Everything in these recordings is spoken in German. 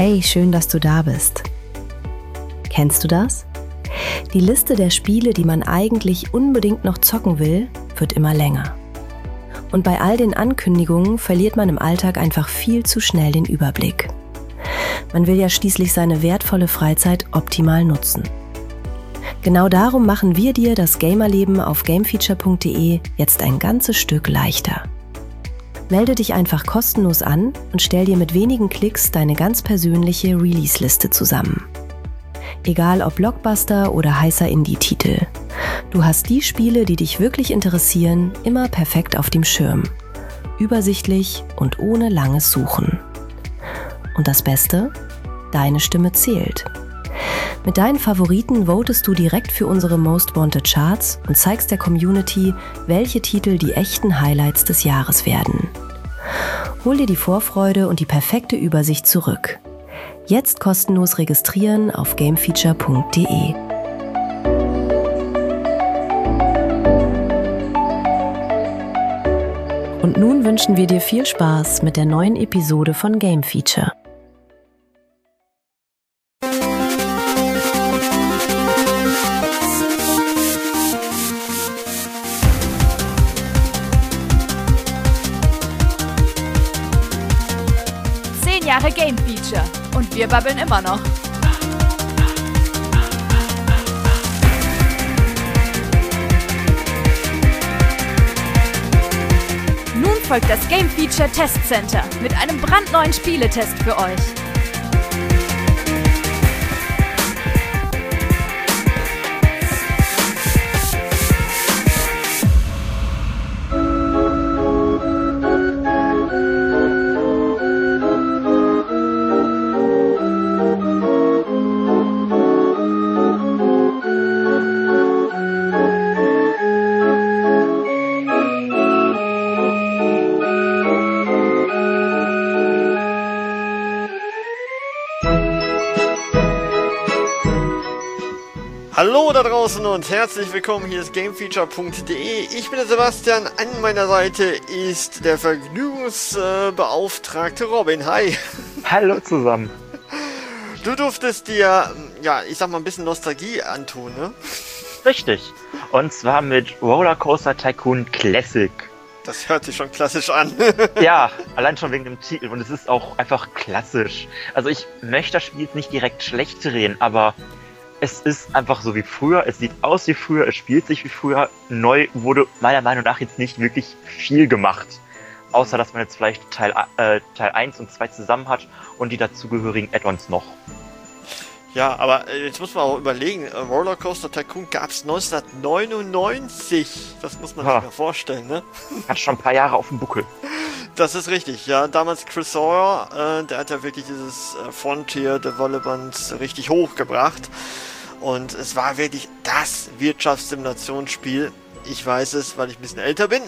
Hey, schön, dass du da bist. Kennst du das? Die Liste der Spiele, die man eigentlich unbedingt noch zocken will, wird immer länger. Und bei all den Ankündigungen verliert man im Alltag einfach viel zu schnell den Überblick. Man will ja schließlich seine wertvolle Freizeit optimal nutzen. Genau darum machen wir dir das Gamerleben auf gamefeature.de jetzt ein ganzes Stück leichter. Melde dich einfach kostenlos an und stell dir mit wenigen Klicks deine ganz persönliche Release-Liste zusammen. Egal ob Blockbuster oder heißer Indie-Titel. Du hast die Spiele, die dich wirklich interessieren, immer perfekt auf dem Schirm. Übersichtlich und ohne langes Suchen. Und das Beste? Deine Stimme zählt. Mit deinen Favoriten votest du direkt für unsere Most Wanted Charts und zeigst der Community, welche Titel die echten Highlights des Jahres werden. Hol dir die Vorfreude und die perfekte Übersicht zurück. Jetzt kostenlos registrieren auf gamefeature.de. Und nun wünschen wir dir viel Spaß mit der neuen Episode von Game Feature. Jahre Game Feature und wir babbeln immer noch. Nun folgt das Game Feature Test Center mit einem brandneuen Spieletest für euch. Hallo da draußen und herzlich willkommen, hier ist gamefeature.de. Ich bin der Sebastian, an meiner Seite ist der Vergnügungsbeauftragte Robin. Hi. Hallo zusammen. Du durftest dir, ja, ich sag mal ein bisschen Nostalgie antun, ne? Richtig. Und zwar mit Rollercoaster Tycoon Classic. Das hört sich schon klassisch an. Ja, allein schon wegen dem Titel und es ist auch einfach klassisch. Also ich möchte das Spiel jetzt nicht direkt schlecht reden, aber es ist einfach so wie früher, es sieht aus wie früher, es spielt sich wie früher. Neu wurde meiner Meinung nach jetzt nicht wirklich viel gemacht. Außer, dass man jetzt vielleicht Teil 1 und 2 zusammen hat und die dazugehörigen Add-ons noch. Ja, aber jetzt muss man auch überlegen, Rollercoaster Tycoon gab es 1999. Das muss man sich mal vorstellen, ne? Hat schon ein paar Jahre auf dem Buckel. Das ist richtig, ja. Damals Chris Sawyer, der hat ja wirklich dieses Frontier Development richtig hochgebracht. Und es war wirklich das Wirtschaftssimulationsspiel. Ich weiß es, weil ich ein bisschen älter bin.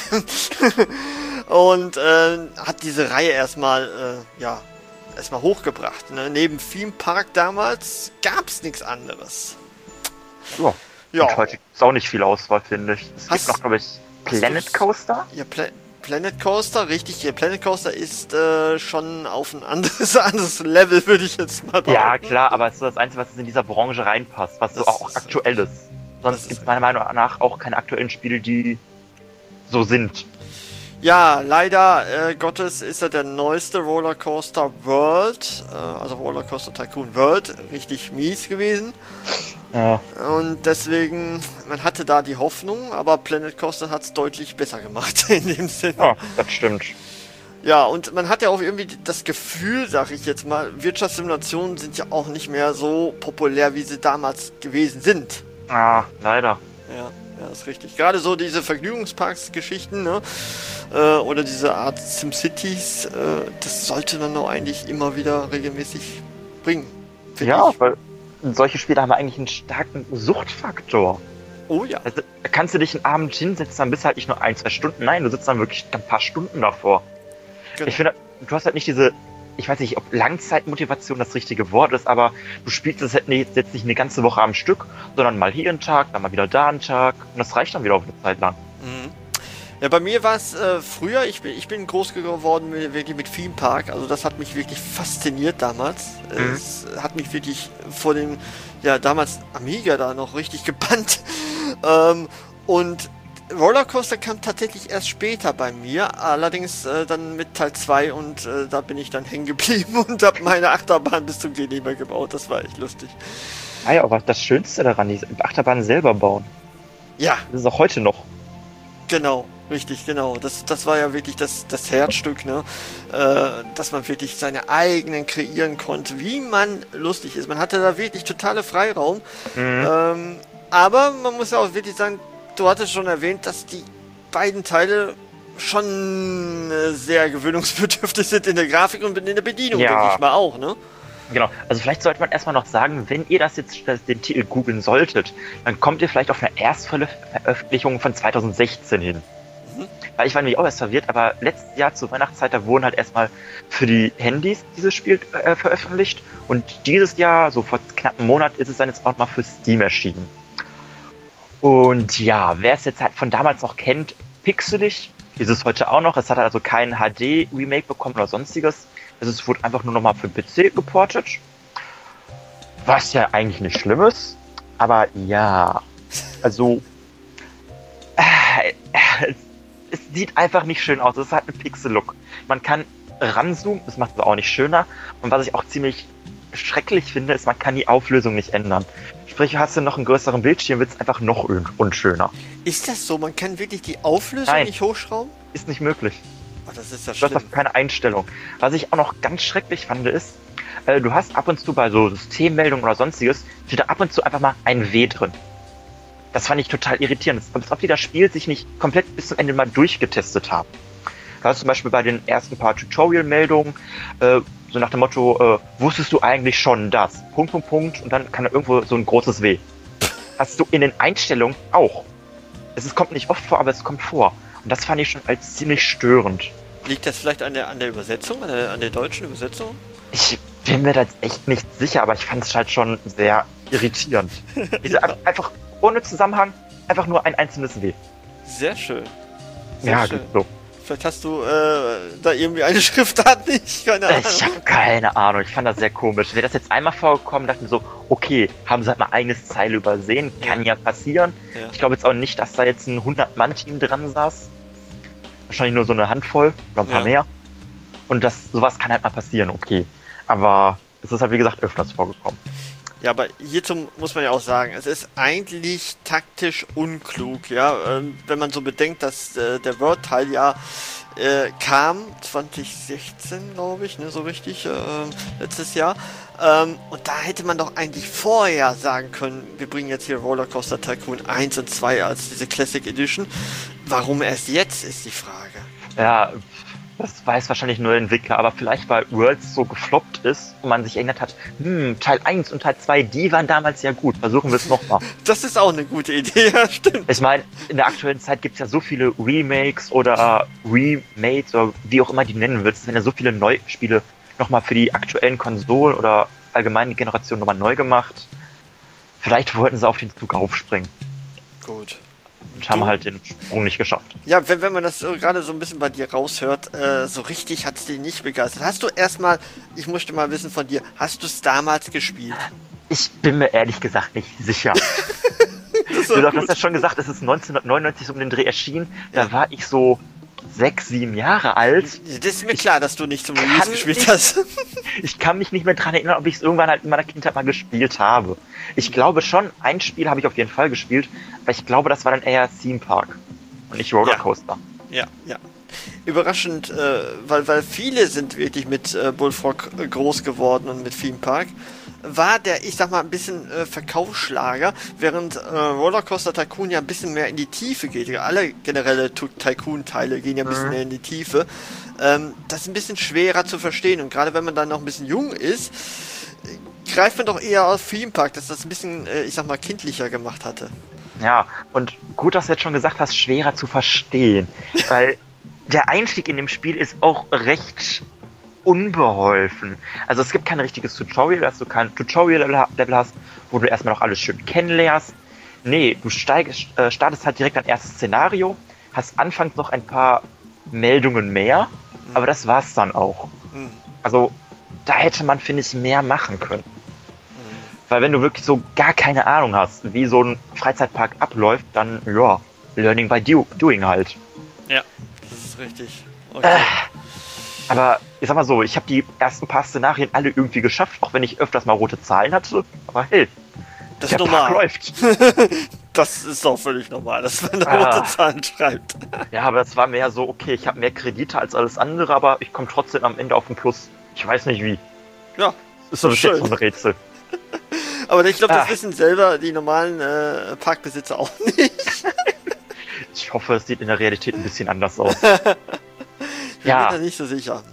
Und hat diese Reihe erstmal hochgebracht. Ne? Neben Theme Park damals gab es nichts anderes. Ja. Und heute gibt es auch nicht viel Auswahl, finde ich. Es gibt noch, glaube ich, Planet Coaster. Ja, Planet Coaster, richtig. Ja, Planet Coaster ist schon auf ein anderes Level, würde ich jetzt mal behaupten. Ja, klar, aber es ist das Einzige, was in dieser Branche reinpasst, was so auch aktuell ist. Sonst gibt es meiner Meinung nach auch keine aktuellen Spiele, die so sind. Ja, leider Gottes ist ja der neueste Rollercoaster World, also Rollercoaster Tycoon World, richtig mies gewesen. Ja. Und deswegen, man hatte da die Hoffnung, aber Planet Coaster hat es deutlich besser gemacht in dem Sinne. Ja, das stimmt. Ja, und man hat ja auch irgendwie das Gefühl, sag ich jetzt mal, Wirtschaftssimulationen sind ja auch nicht mehr so populär, wie sie damals gewesen sind. Ah, leider. Ja, das ist richtig. Gerade so diese Vergnügungsparks-Geschichten, ne? Oder diese Art SimCities, das sollte man doch eigentlich immer wieder regelmäßig bringen. Ja, weil solche Spiele haben eigentlich einen starken Suchtfaktor. Oh ja. Also, da kannst du dich einen Abend hinsetzen, dann bist du halt nicht nur 1-2 Stunden, nein, du sitzt dann wirklich ein paar Stunden davor. Genau. Ich finde, du hast halt nicht diese, ich weiß nicht, ob Langzeitmotivation das richtige Wort ist, aber du spielst das jetzt nicht eine ganze Woche am Stück, sondern mal hier einen Tag, dann mal wieder da einen Tag und das reicht dann wieder auf eine Zeit lang. Mhm. Ja, bei mir war es früher, ich bin groß geworden wirklich mit Theme Park, also das hat mich wirklich fasziniert damals. Es hat mich wirklich vor dem, ja damals Amiga da noch richtig gebannt. Und Rollercoaster kam tatsächlich erst später bei mir, allerdings dann mit Teil 2 und da bin ich dann hängen geblieben und habe meine Achterbahn bis zum Gehen nicht mehr gebaut, das war echt lustig. Ah ja, aber das Schönste daran, die Achterbahn selber bauen. Ja. Das ist auch heute noch. Genau, richtig, genau. Das war ja wirklich das Herzstück, ne? Dass man wirklich seine eigenen kreieren konnte, wie man lustig ist. Man hatte da wirklich totale Freiraum. Aber man muss ja auch wirklich sagen, du hattest schon erwähnt, dass die beiden Teile schon sehr gewöhnungsbedürftig sind in der Grafik und in der Bedienung, denke ich mal auch, ne? Genau, also vielleicht sollte man erstmal noch sagen, wenn ihr das jetzt den Titel googeln solltet, dann kommt ihr vielleicht auf eine Erstveröffentlichung von 2016 hin. Weil ich war nämlich auch erst verwirrt, aber letztes Jahr zur Weihnachtszeit, da wurden halt erstmal für die Handys dieses Spiel veröffentlicht und dieses Jahr, so vor knapp einem Monat, ist es dann jetzt auch mal für Steam erschienen. Und ja, wer es jetzt halt von damals noch kennt, pixelig, ist es heute auch noch. Es hat also kein HD-Remake bekommen oder sonstiges. Es wurde einfach nur nochmal für PC geportet. Was ja eigentlich nicht schlimm ist. Aber ja, also es sieht einfach nicht schön aus. Es ist halt ein Pixel-Look. Man kann ranzoomen, das macht es auch nicht schöner. Und was ich auch ziemlich schrecklich finde, ist, man kann die Auflösung nicht ändern. Sprich, hast du noch einen größeren Bildschirm, wird es einfach noch unschöner. Ist das so? Man kann wirklich die Auflösung nicht hochschrauben? Ist nicht möglich. Oh, das ist ja schlimm. Du hast keine Einstellung. Was ich auch noch ganz schrecklich fand, ist, du hast ab und zu bei so Systemmeldungen oder sonstiges, steht da ab und zu einfach mal ein W drin. Das fand ich total irritierend. Als ob die das Spiel sich nicht komplett bis zum Ende mal durchgetestet haben. Du hast zum Beispiel bei den ersten paar Tutorial-Meldungen, so nach dem Motto, wusstest du eigentlich schon das? Punkt, und dann kann da irgendwo so ein großes W. Hast du in den Einstellungen auch. Kommt nicht oft vor, aber es kommt vor. Und das fand ich schon als ziemlich störend. Liegt das vielleicht an der Übersetzung, an der deutschen Übersetzung? Ich bin mir da echt nicht sicher, aber ich fand es halt schon sehr irritierend. Einfach ohne Zusammenhang, einfach nur ein einzelnes W. Sehr schön. Sehr schön. So. Vielleicht hast du da irgendwie eine Schriftart nicht, keine Ahnung. Ich habe keine Ahnung, ich fand das sehr komisch. Wäre das jetzt einmal vorgekommen, dachte ich mir so, okay, haben sie halt mal eigenes Zeile übersehen, kann ja passieren. Ja. Ich glaube jetzt auch nicht, dass da jetzt ein 100-Mann-Team dran saß. Wahrscheinlich nur so eine Handvoll oder ein paar mehr. Und sowas kann halt mal passieren, okay. Aber es ist halt wie gesagt öfters vorgekommen. Ja, aber hierzu muss man ja auch sagen, es ist eigentlich taktisch unklug, ja, wenn man so bedenkt, dass der Word-Teil ja kam 2016, glaube ich, ne, so richtig, letztes Jahr. Und da hätte man doch eigentlich vorher sagen können, wir bringen jetzt hier Rollercoaster Tycoon 1 und 2 als diese Classic Edition. Warum erst jetzt, ist die Frage. Ja, das weiß wahrscheinlich nur der Entwickler, aber vielleicht weil Worlds so gefloppt ist und man sich erinnert hat, Teil 1 und Teil 2, die waren damals ja gut, versuchen wir es nochmal. Das ist auch eine gute Idee, ja, stimmt. Ich meine, in der aktuellen Zeit gibt es ja so viele Remakes oder Remakes oder wie auch immer die nennen willst, es werden ja so viele Neuspiele nochmal für die aktuellen Konsolen oder allgemeine Generation nochmal neu gemacht. Vielleicht wollten sie auf den Zug aufspringen. Gut. Und haben halt den Sprung nicht geschafft. Ja, wenn man das gerade so ein bisschen bei dir raushört, so richtig hat es dich nicht begeistert. Hast du erstmal, ich möchte mal wissen von dir, hast du es damals gespielt? Ich bin mir ehrlich gesagt nicht sicher. Du hast ja schon gesagt, es ist 1999 um den Dreh erschienen. Da war ich so 6, 7 Jahre alt. Das ist mir klar, dass du nicht zum Release gespielt hast. Ich kann mich nicht mehr daran erinnern, ob ich es irgendwann halt in meiner Kindheit mal gespielt habe. Ich glaube schon, ein Spiel habe ich auf jeden Fall gespielt, aber ich glaube, das war dann eher Theme Park und nicht Rollercoaster. Ja. Überraschend, weil viele sind wirklich mit Bullfrog groß geworden und mit Theme Park. War der, ich sag mal, ein bisschen Verkaufsschlager, während Rollercoaster Tycoon ja ein bisschen mehr in die Tiefe geht. Alle generelle Tycoon-Teile gehen ja ein bisschen mehr in die Tiefe. Das ist ein bisschen schwerer zu verstehen und gerade wenn man dann noch ein bisschen jung ist, greift man doch eher auf Theme Park, dass das ein bisschen, ich sag mal, kindlicher gemacht hatte. Ja, und gut, dass du jetzt schon gesagt hast, schwerer zu verstehen, weil der Einstieg in dem Spiel ist auch recht unbeholfen. Also es gibt kein richtiges Tutorial, dass du kein Tutorial-Level hast, wo du erstmal noch alles schön kennenlernst. Nee, du startest halt direkt ein erstes Szenario, hast anfangs noch ein paar Meldungen mehr, aber das war's dann auch. Also da hätte man, finde ich, mehr machen können. Weil wenn du wirklich so gar keine Ahnung hast, wie so ein Freizeitpark abläuft, dann, ja, learning by doing halt. Ja, das ist richtig. Okay. Aber ich sag mal so, ich habe die ersten paar Szenarien alle irgendwie geschafft, auch wenn ich öfters mal rote Zahlen hatte. Aber hey, das ist normal. Läuft. Das ist doch völlig normal, dass man rote Zahlen schreibt. Ja, aber es war mehr so, okay, ich habe mehr Kredite als alles andere, aber ich komme trotzdem am Ende auf den Plus. Ich weiß nicht wie. Ja, ist so ein Rätsel. Aber ich glaube, das wissen selber die normalen Parkbesitzer auch nicht. Ich hoffe, es sieht in der Realität ein bisschen anders aus. Ich bin da nicht so sicher.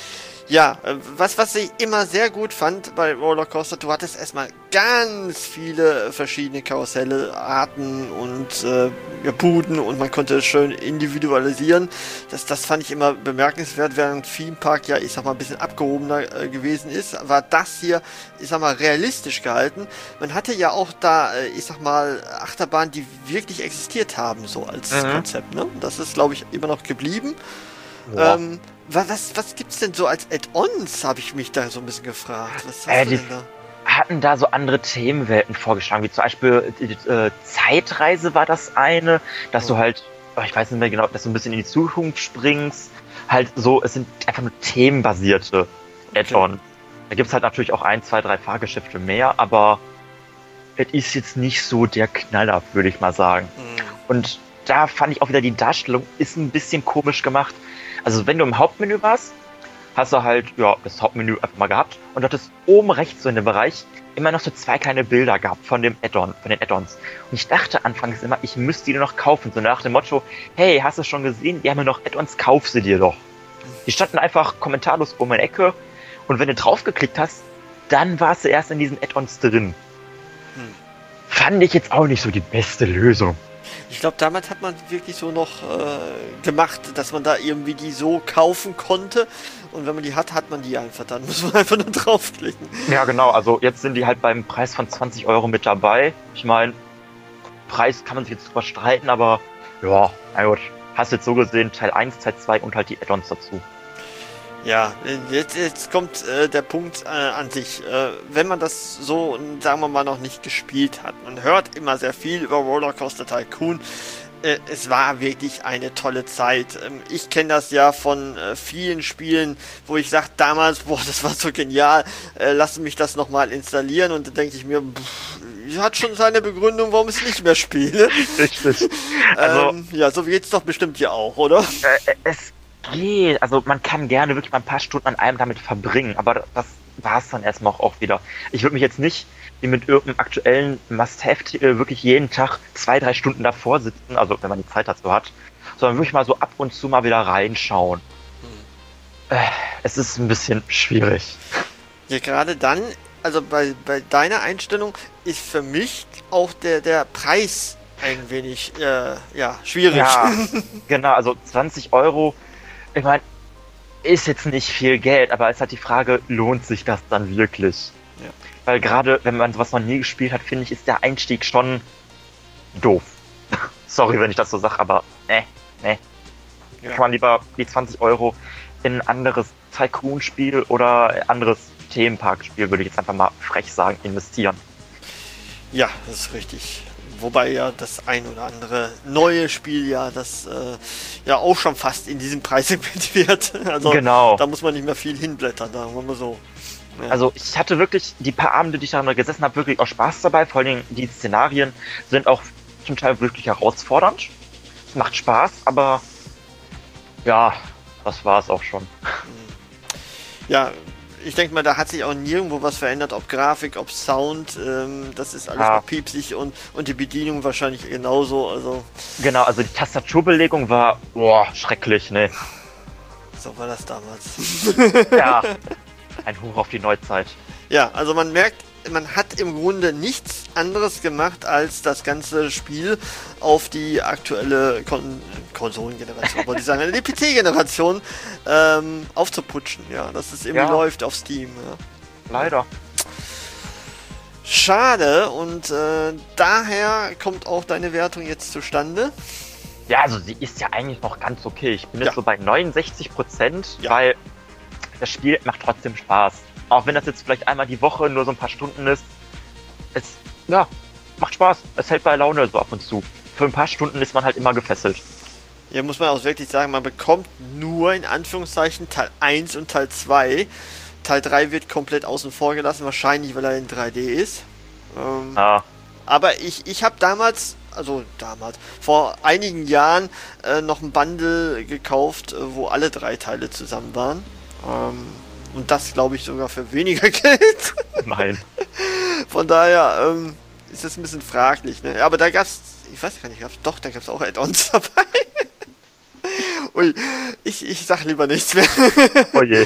Ja, was ich immer sehr gut fand bei Rollercoaster, du hattest erstmal ganz viele verschiedene Karusselle, Arten und Buden und man konnte schön individualisieren. Das fand ich immer bemerkenswert, während Theme Park ja, ich sag mal, ein bisschen abgehobener gewesen ist, war das hier, ich sag mal, realistisch gehalten. Man hatte ja auch da, ich sag mal, Achterbahnen, die wirklich existiert haben, so als Konzept, ne? Das ist, glaube ich, immer noch geblieben. Ja. Was gibt's denn so als Add-ons, habe ich mich da so ein bisschen gefragt. Was hast du denn da? Hatten da so andere Themenwelten vorgeschlagen, wie zum Beispiel die Zeitreise war das eine, dass du halt, ich weiß nicht mehr genau, dass du ein bisschen in die Zukunft springst. Halt so, es sind einfach nur themenbasierte Add-on. Okay. Da gibt's halt natürlich auch 1, 2, 3 Fahrgeschäfte mehr, aber es ist jetzt nicht so der Knaller, würde ich mal sagen. Und da fand ich auch wieder, die Darstellung ist ein bisschen komisch gemacht. Also wenn du im Hauptmenü warst, hast du halt das Hauptmenü einfach mal gehabt und hattest oben rechts so in dem Bereich immer noch so 2 kleine Bilder gehabt von dem Add-on, von den Add-ons. Und ich dachte anfangs immer, ich müsste die nur noch kaufen, so nach dem Motto, hey, hast du schon gesehen, wir haben ja noch Add-ons, kauf sie dir doch. Die standen einfach kommentarlos oben in der Ecke und wenn du draufgeklickt hast, dann warst du erst in diesen Add-ons drin. Fand ich jetzt auch nicht so die beste Lösung. Ich glaube, damals hat man wirklich so noch gemacht, dass man da irgendwie die so kaufen konnte. Und wenn man die hat, hat man die einfach. Dann muss man einfach nur draufklicken. Ja, genau. Also jetzt sind die halt beim Preis von 20 € mit dabei. Ich meine, Preis kann man sich jetzt drüber streiten, aber ja, na gut. Hast jetzt so gesehen Teil 1, Teil 2 und halt die Add-ons dazu. Ja, jetzt kommt der Punkt an sich. Wenn man das so, sagen wir mal, noch nicht gespielt hat. Man hört immer sehr viel über Rollercoaster Tycoon. Es war wirklich eine tolle Zeit. Ich kenne das ja von vielen Spielen, wo ich sage damals, boah, das war so genial, lass mich das nochmal installieren. Und dann denke ich mir, hat schon seine Begründung, warum ich es nicht mehr spiele. Richtig. Also, ja, so geht's doch bestimmt hier auch, oder? Es geht. Also man kann gerne wirklich mal ein paar Stunden an einem damit verbringen, aber das war es dann erstmal auch wieder. Ich würde mich jetzt nicht wie mit irgendeinem aktuellen Must-Have-Titel wirklich jeden Tag 2, 3 Stunden davor sitzen, also wenn man die Zeit dazu hat, sondern wirklich mal so ab und zu mal wieder reinschauen. Es ist ein bisschen schwierig. Ja, gerade dann, also bei deiner Einstellung ist für mich auch der Preis ein wenig schwierig. Ja, genau, also 20 €, ich meine, ist jetzt nicht viel Geld, aber es ist halt die Frage, lohnt sich das dann wirklich? Ja. Weil gerade, wenn man sowas noch nie gespielt hat, finde ich, ist der Einstieg schon doof. Sorry, wenn ich das so sage, aber ne. Ja. Kann man lieber die 20 € in ein anderes Tycoon-Spiel oder ein anderes Themenpark-Spiel, würde ich jetzt einfach mal frech sagen, investieren. Ja, das ist richtig. Wobei ja das ein oder andere neue Spiel das auch schon fast in diesem Preissegment wird. Also genau. Da muss man nicht mehr viel hinblättern, sagen wir mal so. Ja. Also ich hatte wirklich die paar Abende, die ich da gesessen habe, wirklich auch Spaß dabei. Vor allen Dingen die Szenarien sind auch zum Teil wirklich herausfordernd. Es macht Spaß, aber ja, das war es auch schon. Ja, ich denke mal, da hat sich auch nirgendwo was verändert, ob Grafik, ob Sound, das ist alles noch piepsig und die Bedienung wahrscheinlich genauso. Also genau, also die Tastaturbelegung war schrecklich, ne? So war das damals. Ja, ein Hoch auf die Neuzeit. Ja, also man merkt, man hat im Grunde nichts anderes gemacht, als das ganze Spiel auf die aktuelle Konsolengeneration, wollte ich sagen, die PC-Generation aufzuputschen. Ja, dass es irgendwie läuft auf Steam. Ja. Leider. Schade, und daher kommt auch deine Wertung jetzt zustande. Ja, also sie ist ja eigentlich noch ganz okay. Ich bin jetzt so bei 69%, weil das Spiel macht trotzdem Spaß. Auch wenn das jetzt vielleicht einmal die Woche nur so ein paar Stunden ist. Es, macht Spaß. Es hält bei Laune so ab und zu. Für ein paar Stunden ist man halt immer gefesselt. Ja, muss man auch wirklich sagen, man bekommt nur in Anführungszeichen Teil 1 und Teil 2. Teil 3 wird komplett außen vor gelassen, wahrscheinlich weil er in 3D ist. Aber ich habe damals, vor einigen Jahren noch ein Bundle gekauft, wo alle 3 Teile zusammen waren. Und das glaube ich sogar für weniger Geld. Nein. Von daher ist das ein bisschen fraglich. Ne? Aber da gab's, ich weiß gar nicht, da gab's auch Add-ons dabei. Ui, ich sag lieber nichts mehr. Oh je.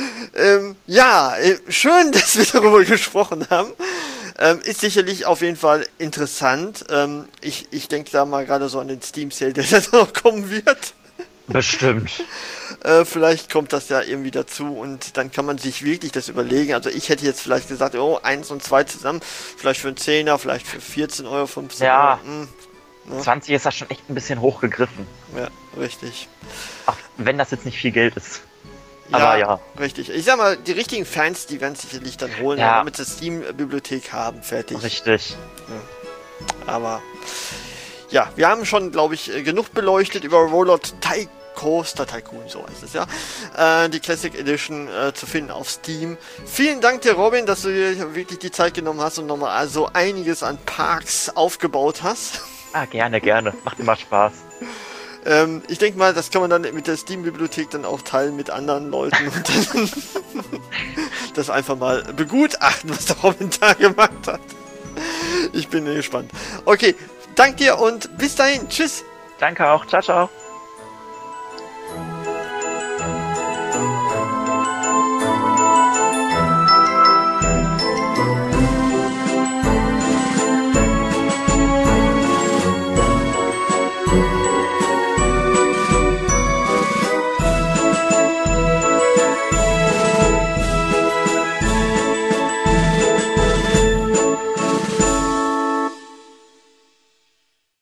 Schön, dass wir darüber gesprochen haben. Ist sicherlich auf jeden Fall interessant. Ich denke da mal gerade so an den Steam Sale, der jetzt noch kommen wird. Bestimmt. Vielleicht kommt das ja irgendwie dazu und dann kann man sich wirklich das überlegen. Also ich hätte jetzt vielleicht gesagt, 1 und 2 zusammen, vielleicht für einen 10er, vielleicht für 14 Euro, 15 Euro. Ne? 20 ist das schon echt ein bisschen hochgegriffen. Ja, richtig. Ach, wenn das jetzt nicht viel Geld ist. Aber ja. Richtig. Ich sag mal, die richtigen Fans, die werden sicherlich dann holen, damit sie Steam-Bibliothek haben, fertig. Richtig. Ja. Aber ja, wir haben schon, glaube ich, genug beleuchtet über Roller Coaster Tycoon, so heißt es ja. Die Classic Edition zu finden auf Steam. Vielen Dank dir, Robin, dass du dir wirklich die Zeit genommen hast und nochmal so einiges an Parks aufgebaut hast. Gerne. Macht immer Spaß. Ich denke mal, das kann man dann mit der Steam-Bibliothek dann auch teilen mit anderen Leuten und dann das einfach mal begutachten, was der Robin da gemacht hat. Ich bin gespannt. Okay, danke dir und bis dahin. Tschüss. Danke auch. Ciao, ciao.